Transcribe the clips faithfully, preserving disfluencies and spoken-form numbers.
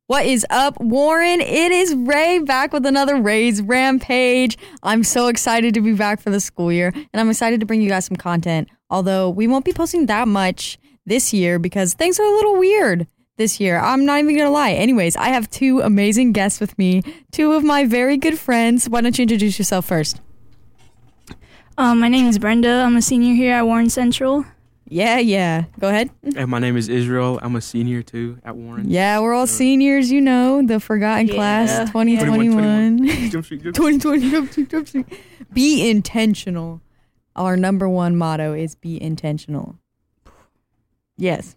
What is up, Warren? It is Ray back with another Ray's Rampage. I'm so excited to be back for the school year, and I'm excited to bring you guys some content. Although we won't be posting that much this year because things are a little weird this year. I'm not even gonna lie. Anyways, I have two amazing guests with me, two of my very good friends. Why don't you introduce yourself first? Um, my name is Brenda. I'm a senior here at Warren Central. Yeah, yeah. Go ahead. And my name is Israel. I'm a senior too at Warren. Yeah, we're all Uh, seniors, you know, the forgotten Yeah. class twenty twenty-one. Jump street, jump street. twenty twenty, jump street, jump street. Be intentional. Our number one motto is be intentional. Yes.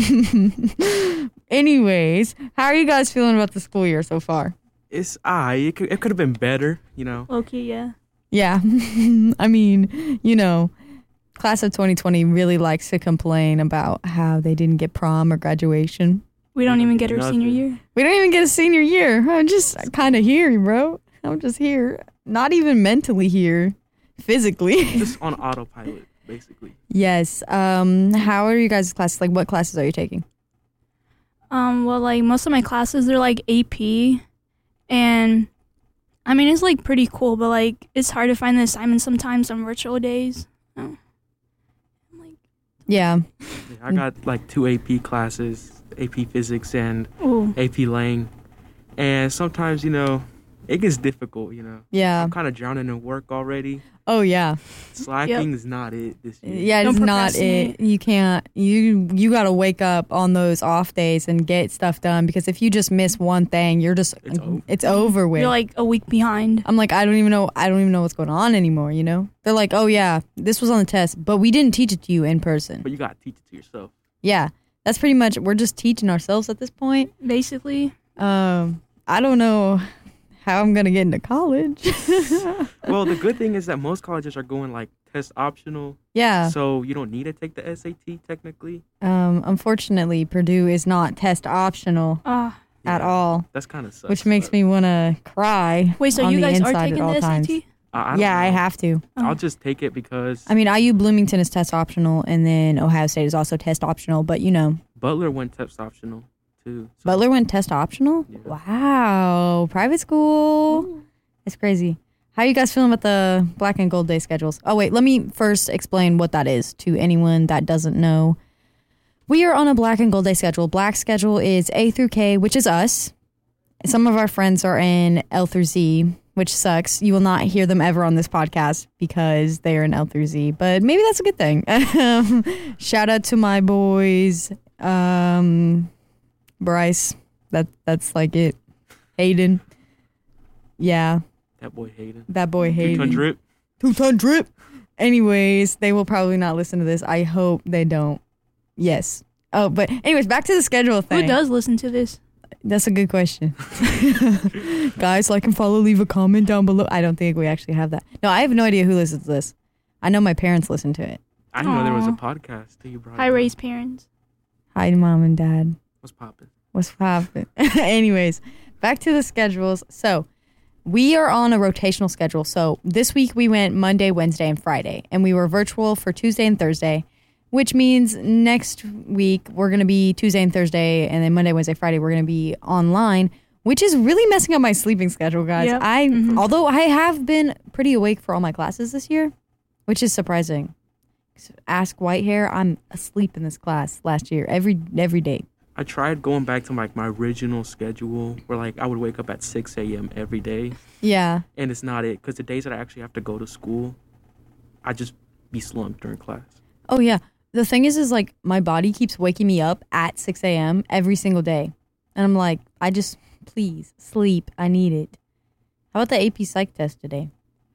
Anyways, how are you guys feeling about the school year so far? It's I. It could, it could have been better, you know. Okay, yeah. Yeah. I mean, you know, class of twenty twenty really likes to complain about how they didn't get prom or graduation. We don't even get our Nothing. senior year. We don't even get a senior year. I'm just kind of here, bro. I'm just here. Not even mentally here. Physically. Just on autopilot, basically. Yes. Um, how are you guys' classes? Like, what classes are you taking? Um, well, like, most of my classes, they're, like, A P. And, I mean, it's, like, pretty cool, but, like, it's hard to find the assignments sometimes on virtual days. Oh. Like, Yeah. Yeah, I got like two A P classes, A P Physics and ooh. A P Lang. And sometimes, you know, it gets difficult, you know. Yeah. I'm kind of drowning in work already. Oh, yeah. Slacking is not it this year. Yeah, it's Don't not it. procrastinate. You can't. You you got to wake up on those off days and get stuff done because if you just miss one thing, you're just It's over. it's over with. You're, like, a week behind. I'm like, I don't even know. I don't even know what's going on anymore. You know? They're like, oh yeah, this was on the test, but we didn't teach it to you in person. But you got to teach it to yourself. Yeah, that's pretty much. We're just teaching ourselves at this point. Basically. Um, I don't know how I'm gonna get into college. Well, the good thing is that most colleges are going like test optional. Yeah. So you don't need to take the S A T technically. Um, unfortunately, Purdue is not test optional Uh, at Yeah, all, That's kind of sucks. which makes but me want to cry. wait, so on you the guys are inside taking at all the S A times. T? I, I don't Yeah, I know. have to. I'll just take it because I mean, I U Bloomington is test optional, and then Ohio State is also test optional. But you know, Butler went test optional too. So Butler went test optional. Yeah. Wow, private school. It's crazy. How you guys feeling about the Black and Gold Day schedules? Oh wait, let me first explain what that is to anyone that doesn't know. We are on a Black and Gold Day schedule. Black schedule is A through K, which is us. Some of our friends are in L through Z, which sucks. You will not hear them ever on this podcast because they are in L through Z, but maybe that's a good thing. Shout out to my boys, um, Bryce. That that's like it. Hayden. Yeah, that boy Hayden. that boy Two Hayden. ton drip. Two-ton drip. Anyways, they will probably not listen to this. I hope they don't. Yes. Oh, but anyways, back to the schedule thing. Who does listen to this? That's a good question. Guys, like and follow, leave a comment down below. I don't think we actually have that. No, I have no idea who listens to this. I know my parents listen to it. I didn't know there was a Aw. podcast till you brought Hi, it up. Ray's parents. Hi, mom and dad. What's poppin'? What's poppin'? Anyways, back to the schedules. So we are on a rotational schedule. So this week we went Monday, Wednesday, and Friday. And we were virtual for Tuesday and Thursday, which means next week we're going to be Tuesday and Thursday. And then Monday, Wednesday, Friday, we're going to be online, which is really messing up my sleeping schedule, guys. Yep. I, Mhm. although I have been pretty awake for all my classes this year, which is surprising. Ask Whitehair, I'm asleep in this class last year, every every day. I tried going back to like my original schedule where like I would wake up at six a.m. every day, Yeah. and it's not it because the days that I actually have to go to school, I just be slumped during class. Oh, yeah. The thing is, is like my body keeps waking me up at six a.m. every single day. And I'm like, I just, please, sleep. I need it. How about the A P Psych test today?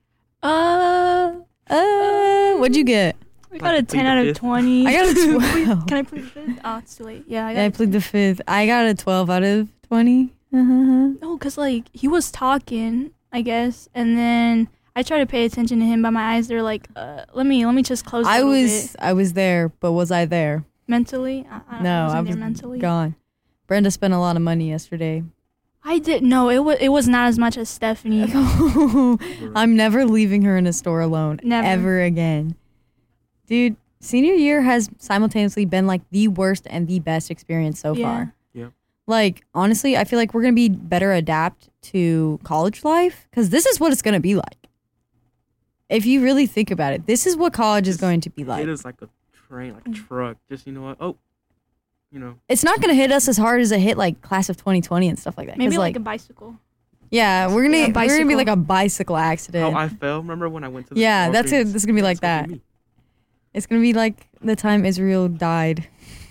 Uh, Uh, what'd you get? I got a Plead ten the out of fifth. twenty. I got a twelve. Can I plead the fifth? Oh, it's too late. Yeah, I got Yeah, I a plead the fifth. I got a twelve out of twenty. Uh-huh. No, because, like, he was talking, I guess, and then I tried to pay attention to him, but my eyes, they're like, uh, let me let me just close a I little was, bit. I was there, but was I there? Mentally? I, I, No, wasn't I there was mentally. gone. Brenda spent a lot of money yesterday. I did, no, it was, it was not as much as Stephanie. I'm never leaving her in a store alone. Never. Ever again. Dude, senior year has simultaneously been like the worst and the best experience so Yeah. far. Yeah. Like, honestly, I feel like we're going to be better adapt to college life because this is what it's going to be like. If you really think about it, this is what college is going to be like. It is like a train, like a truck. Just, you know what? Oh, you know. It's not going to hit us as hard as it hit like class of twenty twenty and stuff like that. 'Cause, Maybe like, like a bicycle. yeah, we're gonna Yeah, we're gonna be bicycle. like a bicycle accident. How I fell. Remember when I went to the Yeah, that's it. Walgreens? This is gonna be like That's gonna that. be me. It's gonna be like the time Israel died.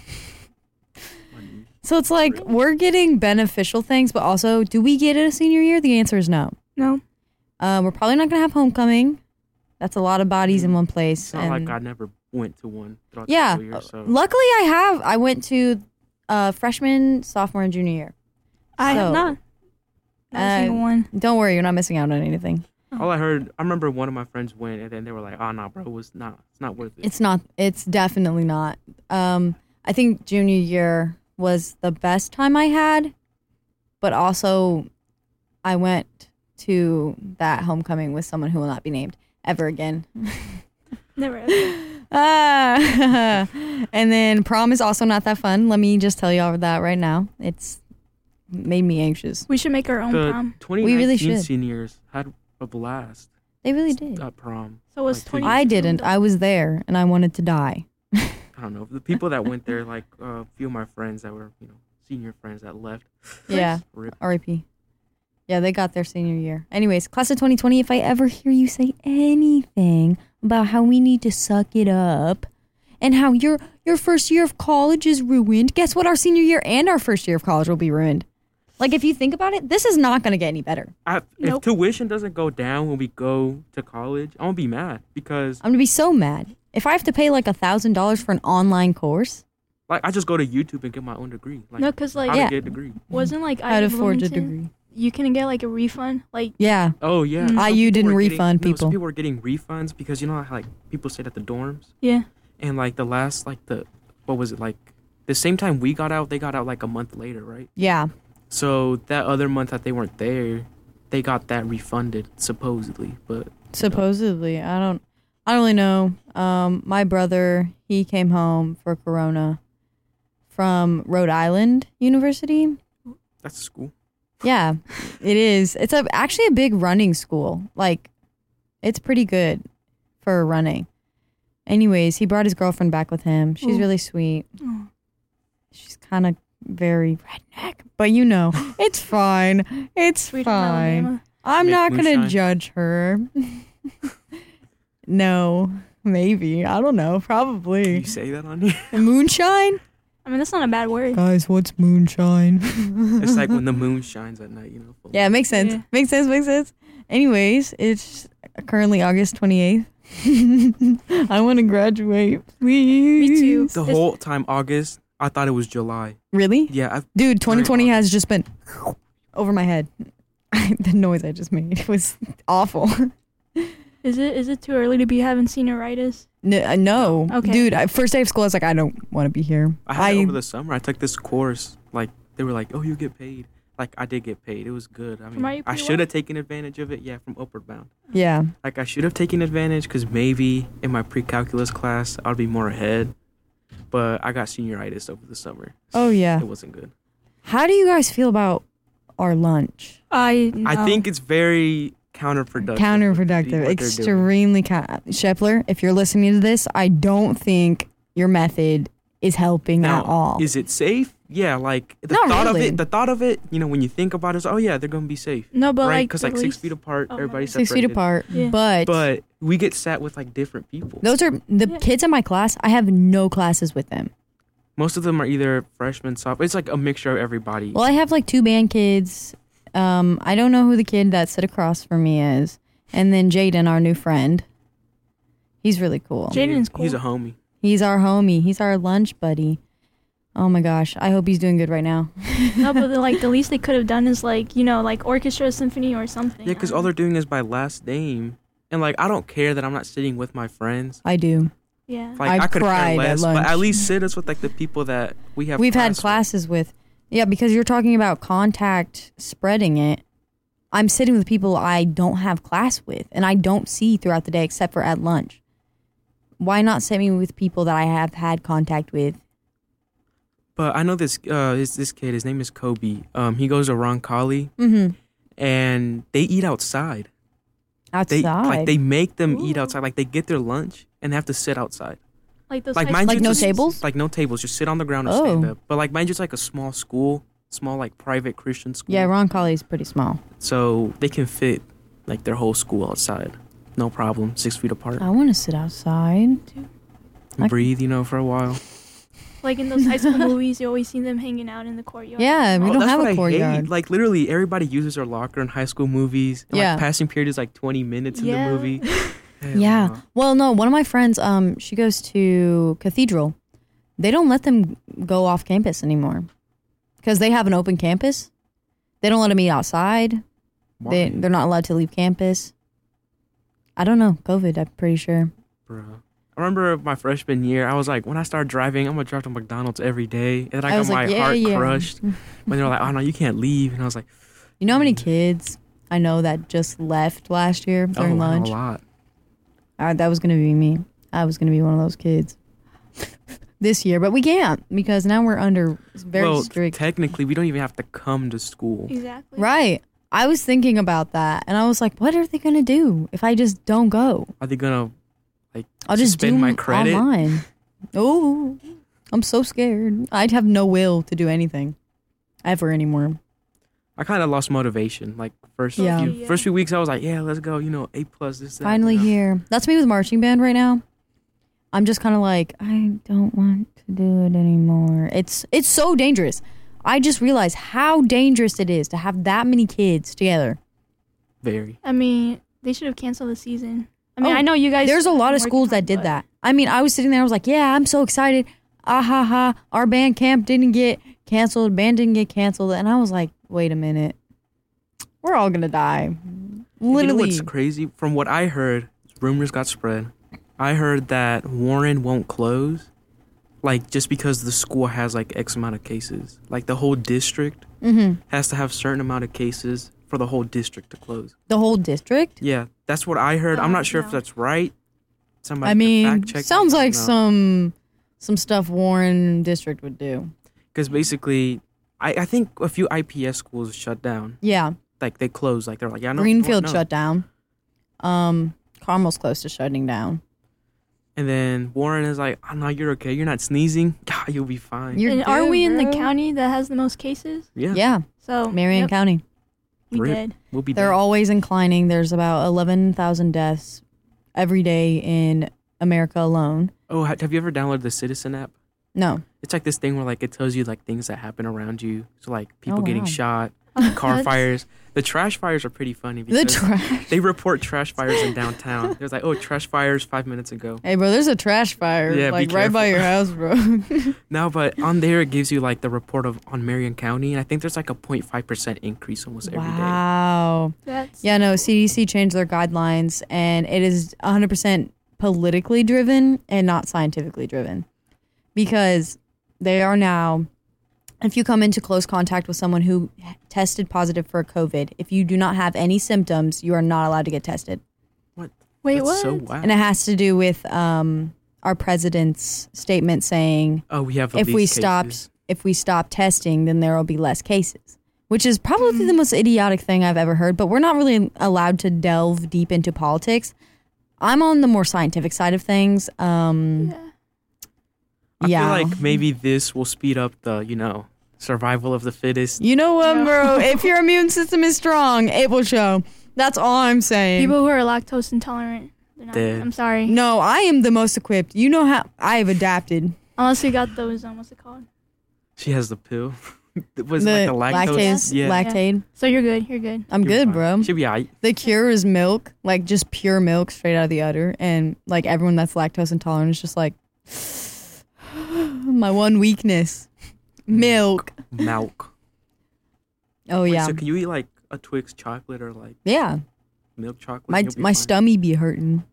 My knee. So it's like we're getting beneficial things, but also, do we get it a senior year? The answer is no. No. Uh, we're probably not gonna have homecoming. That's a lot of bodies in one place. It's not and like I never went to one throughout yeah, the school year. So luckily I have. I went to uh, freshman, sophomore, and junior year. I So, have not. Not a uh, single one. Don't worry, you're not missing out on anything. all I heard, I remember one of my friends went, and then they were like, "Oh no, bro, it was not. It's not worth it." It's not. It's definitely not. Um, I think junior year was the best time I had, but also I went to that homecoming with someone who will not be named ever again. Never. Ever. Ah, and then prom is also not that fun. Let me just tell you all that right now. It's made me anxious. We should make our own the prom. twenty We really nineteen should. seniors had a blast They really did. at prom. So was Like, twenty. I didn't. I was there, and I wanted to die. I don't know. The people that went there, like uh, a few of my friends that were, you know, senior friends that left. Yeah. Rip. R I P. Yeah, they got their senior year. Anyways, class of twenty twenty, if I ever hear you say anything about how we need to suck it up and how your your first year of college is ruined, guess what? Our senior year and our first year of college will be ruined. Like, if you think about it, this is not going to get any better. I, Nope. If tuition doesn't go down when we go to college, I'm gonna be mad because, I'm going to be so mad. If I have to pay like a thousand dollars for an online course, like, I just go to YouTube and get my own degree. Like, No, because like how Yeah. to get a degree. wasn't like how to I forge a degree. You can get like a refund. Like Yeah. Oh yeah, Mm. Some I U people didn't were getting- refund no, some people. people were getting refunds because you know how like people stayed at the dorms, yeah. and like the last like the what was it like the same time we got out, they got out like a month later, right? Yeah. So that other month that they weren't there, they got that refunded supposedly, but Supposedly. I don't I don't really know. Um, my brother, he came home for Corona from Rhode Island University. that's school. Yeah, it is. It's a actually a big running school. Like, it's pretty good for running. Anyways, he brought his girlfriend back with him. She's Ooh. really sweet. Oh. She's kind of very redneck, but you know, it's fine. It's Sweet home fine. Alabama. I'm Make not going to moonshine? judge her. No, maybe. I don't know. Can Probably. you say that on here? Moonshine? I mean, that's not a bad word. Guys, what's moonshine? It's like when the moon shines at night, you know. full- Yeah, it makes sense. Yeah. Makes sense, makes sense. Anyways, it's currently August twenty-eighth. I want to graduate, please. Me too. The It's- whole time August, I thought it was July. Really? Yeah, I, Dude, twenty twenty Very has just been over my head. The noise I just made was awful. Is it is it too early to be having senioritis? No, uh, no. Okay. Dude, I, first day of school, I was like, I don't want to be here. I had it over the summer. I took this course. Like they were like, "Oh, you get paid." Like I did get paid. It was good. I From mean, I U P I what? should have taken advantage of it. Yeah, from Upward Bound. yeah. Like I should have taken advantage because maybe in my pre-calculus class I'd be more ahead. But I got senioritis over the summer. Oh, yeah. It wasn't good. How do you guys feel about our lunch? I I no. think it's very counterproductive. Counterproductive. what they're doing. Extremely. Ca- Shepler, if you're listening to this, I don't think your method is helping Now, at all. is it safe? Yeah, like the Not thought really. of it. The thought of it. You know, when you think about it, is, oh yeah, they're gonna be safe, no, but right? like Because the like six least- feet apart, Oh, everybody's Six feet separated. apart. Yeah. But, But we get sat with like different people. those are the Yeah. kids in my class. I have no classes with them. Most of them are either freshmen, sophomore. It's like a mixture of everybody. Well, I have like two band kids. Um, I don't know who the kid that sit across from me is. And then Jaden, our new friend. He's really cool. Jaden's cool. He's a homie. He's our homie. He's our lunch buddy. Oh my gosh. I hope he's doing good right now. No, but the, like the least they could have done is like you know like orchestra, symphony, or something. Yeah, because all they're doing is by last name, and like I don't care that I'm not sitting with my friends. I do. Yeah. Like I I, could cried care at less, but lunch. at least sit us with like the people that we have. We've had class with. classes with. Yeah, because you're talking about contact spreading it. I'm sitting with people I don't have class with and I don't see throughout the day except for at lunch. Why not sit me with people that I have had contact with? But I know this uh is this kid. His name is Kobe. Um, he goes to Roncalli, Mm-hmm. and they eat outside. Outside. They like they make them eat Ooh. outside. Like they get their lunch and they have to sit outside. Like those Like high mind school you, Like no just- tables? Like no tables. Just sit on the ground or Oh. stand up. But like mind you, it's like a small school, small like private Christian school. Yeah, Ron Colley's pretty small. So they can fit like their whole school outside, no problem, six feet apart. I want to sit outside. I- Breathe, you know, for a while. Like in those high school movies, you always see them hanging out in the courtyard. Yeah, we Oh, don't that's have what a I courtyard. hate. Like literally, everybody uses their locker in high school movies. And, Yeah. Like passing period is like twenty minutes in Yeah. the movie. Hell Yeah. no. Well, no, one of my friends, um, she goes to Cathedral. They don't let them go off campus anymore because they have an open campus. They don't let them eat outside. They Why? they're not allowed to leave campus. I don't know. COVID, I'm pretty sure. Bro. I remember my freshman year, I was like, when I started driving, I'm gonna drive to McDonald's every day. And I, I got was my like, yeah, heart yeah. crushed when they were like, oh no, you can't leave. And I was like, You know how many kids I know that just left last year oh, during I know lunch? a lot. Uh, that was gonna be me. I was gonna be one of those kids this year, but we can't because now we're under very well, strict. technically, we don't even have to come to school. Exactly. Right. I was thinking about that, and I was like, "What are they gonna do if I just don't go? Are they gonna like I'll just suspend do my them credit? online." Oh, I'm so scared. I'd have no will to do anything ever anymore. I kind of lost motivation. Like first Yeah. few, Yeah. first few weeks, I was like, yeah, let's go. You know, A plus this. That, Finally you know. here. That's me with marching band right now. I'm just kind of like, I don't want to do it anymore. It's it's so dangerous. I just realized how dangerous it is to have that many kids together. Very. I mean, they should have canceled the season. I mean, Oh, I know you guys. There's a lot of working schools on that it, did but- that. I mean, I was sitting there, I was like, yeah, I'm so excited. Ah ha ha. Our band camp didn't get canceled. Band didn't get canceled. And I was like, wait a minute. We're all going to die. You know Literally. what's crazy? From what I heard, rumors got spread. I heard that Warren won't close, like just because the school has like X amount of cases. Like the whole district hmm has to have certain amount of cases for the whole district to close. The whole district? Yeah, that's what I heard. I'm Oh, not sure if no. that's right. Somebody I can mean, fact check sounds like some. some some stuff Warren District would do. Because basically, I, I think a few I P S schools shut down. Yeah. Like they closed. Like they're like, yeah, no. Greenfield no. shut down. Um, Carmel's close to shutting down. And then Warren is like, oh no, you're okay. You're not sneezing. God, you'll be fine. You're And are good, we in the bro. county that has the most cases? yeah, Yeah, So Marion yep, County. we Rip. did. we'll be They're there. always inclining. There's about eleven thousand deaths every day in America alone. Oh, ha- have you ever downloaded the Citizen app? No. It's like this thing where like it tells you like things that happen around you. So like people Oh, getting wow. shot, car That's- fires. The trash fires are pretty funny The because trash. they report trash fires in downtown. There's like, oh, trash fires five minutes ago. Hey, bro, there's a trash fire Yeah, be like right by careful. your house, bro. No, but on there it gives you like the report of on Marion County, and I think there's like a zero point five percent increase almost every day. Wow. That's Yeah, no, C D C changed their guidelines and it is one hundred percent politically driven and not scientifically driven. Because they are now, if you come into close contact with someone who tested positive for COVID, if you do not have any symptoms, you are not allowed to get tested. What? wait, That's what? so wild. And it has to do with um, our president's statement saying Oh, we have the if we least stopped cases. if we stop testing, then there will be less cases. Which is probably the most idiotic thing I've ever heard, but we're not really allowed to delve deep into politics. I'm on the more scientific side of things. Um, Yeah. I yeah. feel like maybe this will speed up the, you know, survival of the fittest. You know what, No. bro? If your immune system is strong, it will show. That's all I'm saying. People who are lactose intolerant. They're not, Dead. I'm sorry. No, I am the most equipped. You know how I have adapted. Unless you got those, um, what's it called? She has the pill. Was the it like the lactose? lactase, Yeah. lactate. So you're good. You're good. I'm You're good, fine. bro. She'll be alright. The cure is milk, like just pure milk straight out of the udder. And like everyone that's lactose intolerant is just like, my one weakness, milk. Milk. Oh, Wait, yeah. So can you eat like a Twix chocolate or like Yeah. milk chocolate? My and you'll be my fine? stomach be hurting.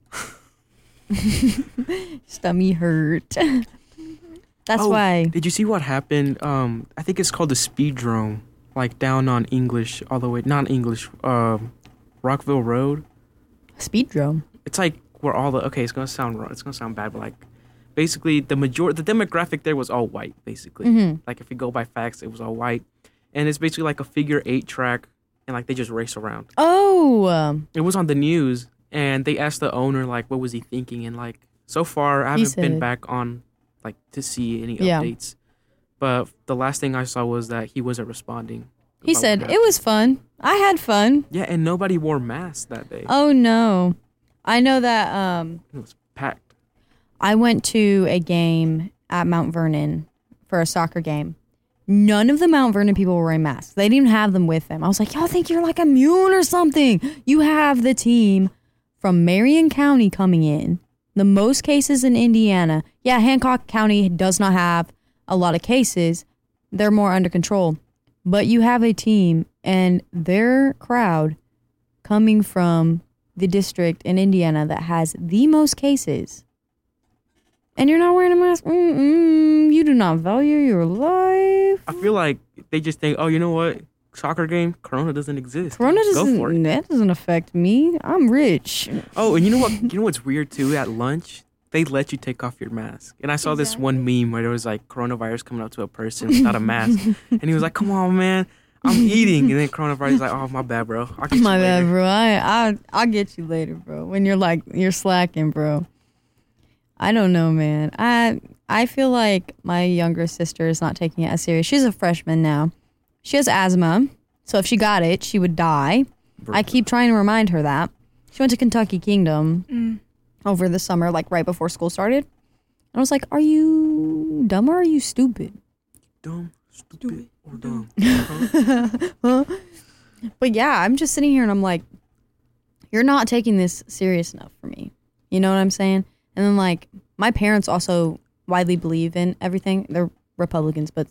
Stomach hurt. That's Oh, why. Did you see what happened? Um, I think it's called the Speedrome, like down on English all the way, not English, um, Rockville Road. Speedrome. It's like where all the okay. It's gonna sound wrong. It's gonna sound bad, but like basically the major the demographic there was all white, basically. Mhm. Like if you go by facts, it was all white, and it's basically like a figure eight track, and like they just race around. Oh, um, It was on the news, and they asked the owner like, what was he thinking, and like so far I He haven't been said- back on like to see any Yeah. updates, but the last thing I saw was that he wasn't responding. he about what said happened. it was fun. I had fun. Yeah, and nobody wore masks that day. Oh no, I know that. Um, It was packed. I went to a game at Mount Vernon for a soccer game. None of the Mount Vernon people were wearing masks. They didn't even have them with them. I was like, y'all think you're like immune or something? You have the team from Marion County coming in. The most cases in Indiana. Yeah, Hancock County does not have a lot of cases. They're more under control. But you have a team and their crowd coming from the district in Indiana that has the most cases. And you're not wearing a mask? Mm-mm, you do not value your life. I feel like they just think, oh, you know what? Soccer game, Corona doesn't exist. Corona Go for doesn't, it. that doesn't affect me. I'm rich. Oh, and you know what? You know what's weird too? At lunch, they let you take off your mask. And I saw this one meme where there was like coronavirus coming up to a person without a mask, and he was like, "Come on, man, I'm eating." And then coronavirus is like, "Oh, my bad, bro. I'll get My you bad, later." bro. I, I, I'll get you later, bro. When you're like, you're slacking, bro. I don't know, man. I, I feel like my younger sister is not taking it as serious. She's a freshman now. She has asthma. So if she got it, she would die. Bro. I keep trying to remind her that. She went to Kentucky Kingdom Mm. over the summer, like right before school started. And I was like, are you dumb or are you stupid? Dumb, stupid, or dumb. Huh? But yeah, I'm just sitting here and I'm like, you're not taking this serious enough for me. You know what I'm saying? And then like, my parents also widely believe in everything. They're Republicans, but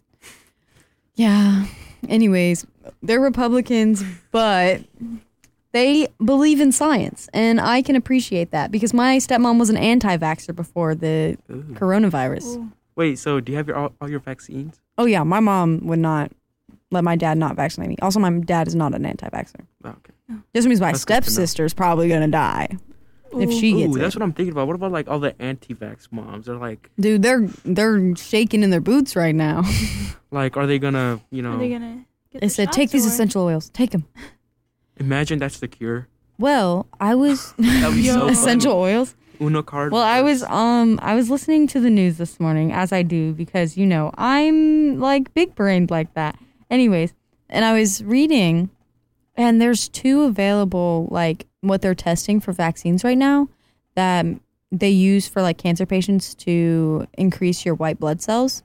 yeah. Anyways, they're Republicans, but they believe in science. And I can appreciate that because my stepmom was an anti-vaxxer before the Ooh. coronavirus. Ooh. Wait, so do you have your all, all your vaccines? Oh yeah, my mom would not let my dad not vaccinate me. Also, my dad is not an anti-vaxxer. Oh, okay. Just means my That's good to know. stepsister's probably gonna die if she Ooh, gets that's it. what I'm thinking about. What about like all the anti-vax moms? They're like, Dude, they're they're shaking in their boots right now. like, are they gonna, you know? Are they gonna get They the said, take shots these or- essential oils. Take them. Imagine that's the cure. Well, I was That'd be so funny. essential oils. Uno card. Well, I was versus- um I was listening to the news this morning, as I do, because you know I'm like big brained like that. Anyways, and I was reading, and there's two available like what they're testing for vaccines right now that they use for like cancer patients to increase your white blood cells.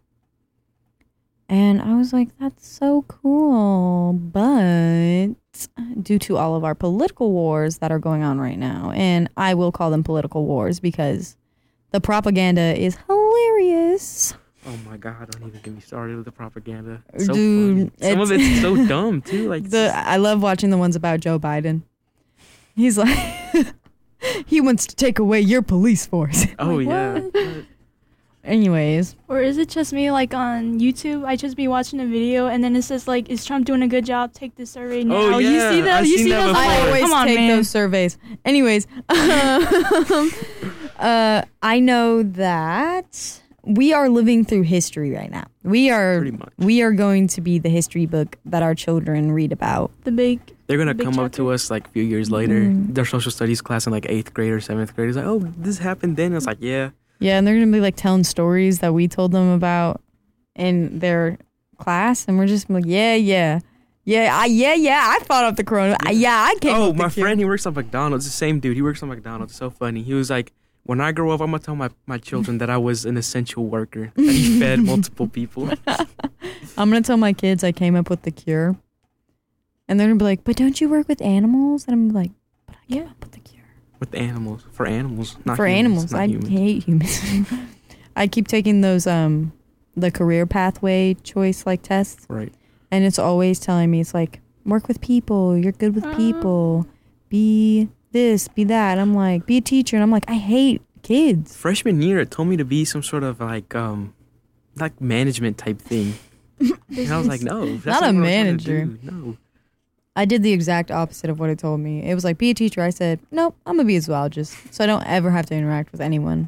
And I was like, that's so cool, but due to all of our political wars that are going on right now, and I will call them political wars because the propaganda is hilarious. Oh my god! Don't even get me started with the propaganda. It's so Dude, funny. Some of it's- it's so dumb too. Like The I love watching the ones about Joe Biden. He's like, he wants to take away your police force. oh Like, yeah. what? Anyways, Or is it just me? Like on YouTube, I just be watching a video and then it says like, "Is Trump doing a good job? Take this survey now." Oh, You yeah, see that? I've you seen see that those? before. I'm I like, always come on, take man. those surveys. Anyways, um, uh, I know that we are living through history right now. We are Pretty much. we are going to be the history book that our children read about. The big. They're gonna Big come up to chapter. us like a few years later. Mm. Their social studies class in like eighth grade or seventh grade is like, oh, this happened then. It's like, yeah. Yeah, and they're gonna be like telling stories that we told them about in their class, and we're just like, yeah, yeah, yeah, I, yeah, yeah. I fought up the corona. I, yeah, I came. Oh, up my the cure. friend, he works at McDonald's. The same dude. He works at McDonald's. It's so funny. He was like, when I grow up, I'm gonna tell my, my children that I was an essential worker. That he fed multiple people. I'm gonna tell my kids I came up with the cure, and they're gonna be like, "But don't you work with animals?" And I'm like, "But I came Yeah. up with the cure With animals. For animals. Not for humans, animals. not I humans. hate humans." I keep taking those um the career pathway choice like tests, Right. and it's always telling me it's like work with people. You're good with Uh. people. Be this. Be that. I'm like, be a teacher, and I'm like, I hate kids. Freshman year, it told me to be some sort of like, um, like management type thing. And I was like, no. That's Not a what I was trying to manager. do. No. I did the exact opposite of what it told me. It was like, be a teacher. I said, nope, I'm gonna be a zoologist, so I don't ever have to interact with anyone.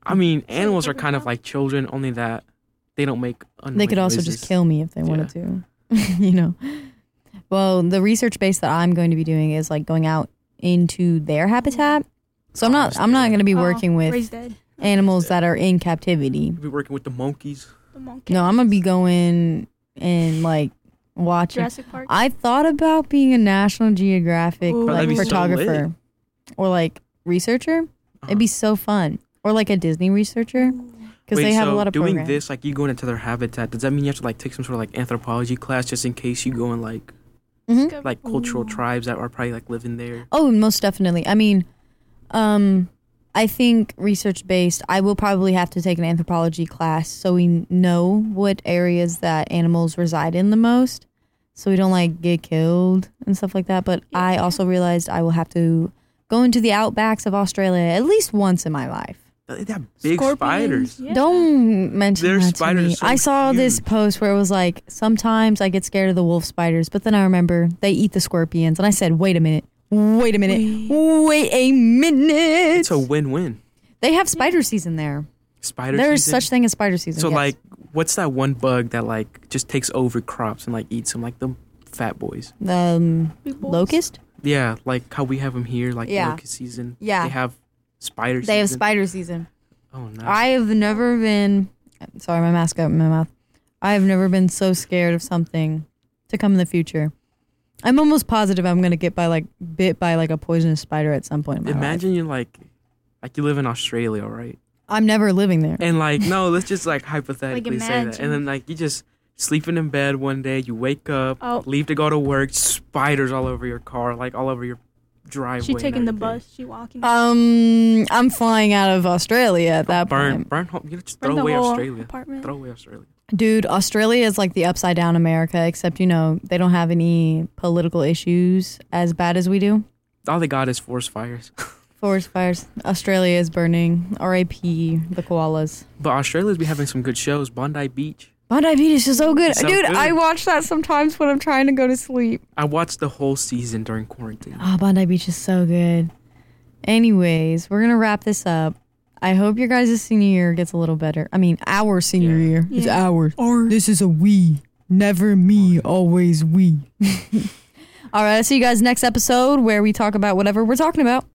I mean, animals are kind of like children, only that they don't make annoying They could also noises. just kill me if they wanted to. You know. Well, the research base that I'm going to be doing is like going out into their habitat. So I'm not I'm not going to be working Oh, with Raised Dead. animals that are in captivity. We'll be working with the monkeys. The monkey. No, I'm going to be going and like watching. Jurassic Park. I thought about being a National Geographic Ooh. Bro, like that'd be so photographer lit. or like researcher. Uh-huh. It'd be so fun. Or like a Disney researcher because Wait, they have so a lot of doing programs. this, like you going into their habitat, does that mean you have to like take some sort of like anthropology class just in case you go in like Mhm. like cultural Ooh. tribes that are probably like living there? Oh, most definitely. I mean, um, I think research based, I will probably have to take an anthropology class so we know what areas that animals reside in the most so we don't like get killed and stuff like that. But I Yeah. also realized I will have to go into the outbacks of Australia at least once in my life. They have big Scorpions, spiders. yeah. Don't mention Their that to spiders me. are so I saw this huge. post where it was like, sometimes I get scared of the wolf spiders, but then I remember they eat the scorpions. And I said, wait a minute. Wait a minute. Wait a minute. It's a win-win. They have spider season there. Spider There is season. such thing as spider season. So yes. like, what's that one bug that like just takes over crops and like eats them, like the fat boys? um, Big balls. locust. Yeah, like how we have them here, like Yeah. locust season. Yeah. they have spider season. They have spider season. Oh no. I have never been. Sorry, my mask got in my mouth. I have never been so scared of something to come in the future. I'm almost positive I'm gonna get by like bit by like a poisonous spider at some point in my Imagine life. you're like, like you live in Australia, right? I'm never living there. And like, no, let's just like hypothetically say that. imagine. And then like you just sleeping in bed one day, you wake up, Oh. leave to go to work, spiders all over your car, like all over your driveway. She and taking the everything. bus. She walking. Um, I'm flying out of Australia at that burn, point. burn home. You just Burn throw the away whole Australia. apartment. Throw away Australia. Dude, Australia is like the upside down America, except, you know, they don't have any political issues as bad as we do. All they got is forest fires. Forest fires. Australia is burning. R I P the koalas. But Australia's be having some good shows. Bondi Beach. Bondi Beach is so good. So Dude, good. I watch that sometimes when I'm trying to go to sleep. I watched the whole season during quarantine. Oh, Bondi Beach is so good. Anyways, we're going to wrap this up. I hope your guys' senior year gets a little better. I mean, our senior Yeah. year. It's Yeah. ours. This is a we. Never me, always we. All right, I'll see you guys next episode where we talk about whatever we're talking about.